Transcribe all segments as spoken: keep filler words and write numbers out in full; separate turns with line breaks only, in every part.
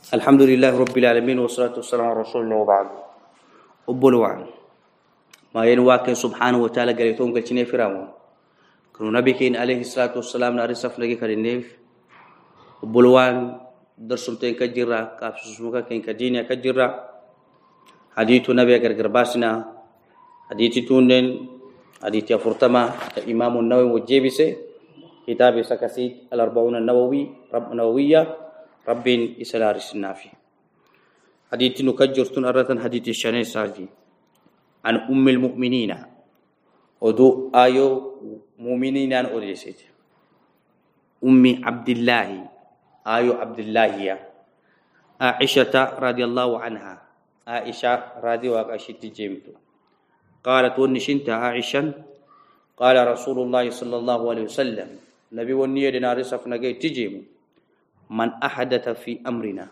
الحمد لله رب العالمين والصلاة والسلام على رسول الله وبعد أبلوان ما ينواك سبحانه وتعالى قريتهم قلتني فرامون كانوا نبيكين عليه الصلاة والسلام نارسف لقي كالنيف أبلوان درسمتين كجرة كابسوسمك كين كدينيا كجرة حديث نبي كرقرباسنا حديث تونن حديث يفرتما الإمام النووي والجيبسي كتاب سكسيد الأربعون النووي رب نووية رب إسلار السنافي حديث نكجرتن أرة حديث الشنين ساجي عن أم المؤمنين ودو آيو مؤمنين عن أوليسيت أم عبد الله آيو عبد الله هي عائشة رضي الله عنها عائشة رضي الله عنها جيمتو قالت ونشنت عائشة قال رسول الله صلى الله عليه وسلم نبي ونية دينار صفنا جاي تجيم من أحدث في أمرنا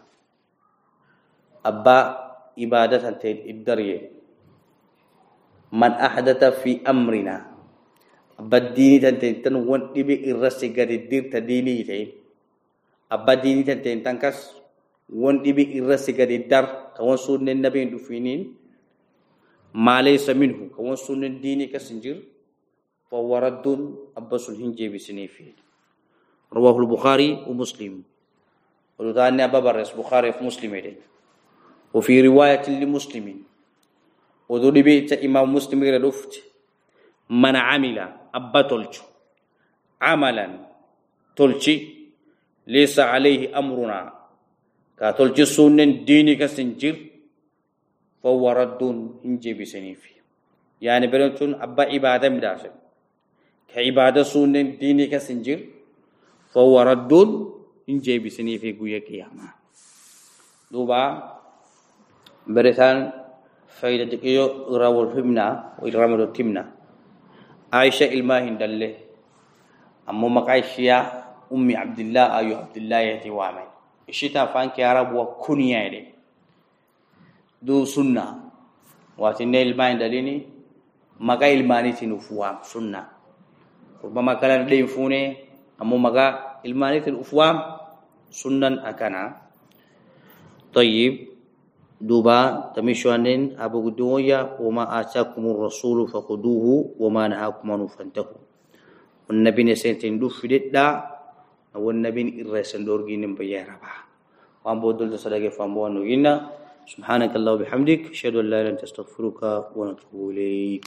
أبا إبادة الدرية من أحدث في أمرنا أبا الديني تنتين وانتي بإرسي قد الدير تديني تين أبا الديني تنتين تنكس وانتي بإرسي قد الدار كوان سنة النبي دفينين ما ليس منه كوان سنة الديني كسنجر فهو رد أبا سنهنجي بسنيفين رواه البخاري ومسلم ولذلك أبا برس بخاري في مسلم إليه وفي رواية لمسلم وذل بيت إمام مسلم رفت من عمل أبا تلج عملا تلجي ليس عليه أمرنا كتلج سنن ديني كسنجر فهو رد هنجي بسنيفي يعني برنتون أبا عبادة مداسم كعبادة سنن ديني كسنجر فهو رد هنجي بسنيفي قوية قيامة دوبا برثان فايدة تكيو راول فمنا ويرامل تمنا عائشة إلماهن دله أمو مقايشيا أمي عبد الله أيو عبد الله يتوامي الشتاء فانك عرب وكنيا يلي دو سنة واتنين إلماهن دليني مقا إلماني تنفوام سنة ربما كان لديهم فوني أمو مقا إلماني تنفوام سنة أكنا طيب دوبا تمشوانين أبو قدوية وما آتاكم الرسول فخذوه وما نهاكم عنه فانتهوا والنبي نسنتين دو فددا والنبي الرسل دورجين بياربا وان بودل صدقه فامبوانو ينا سبحانك اللهم وبحمدك اشهد ان لا اله الا انت استغفرك ونتوب اليك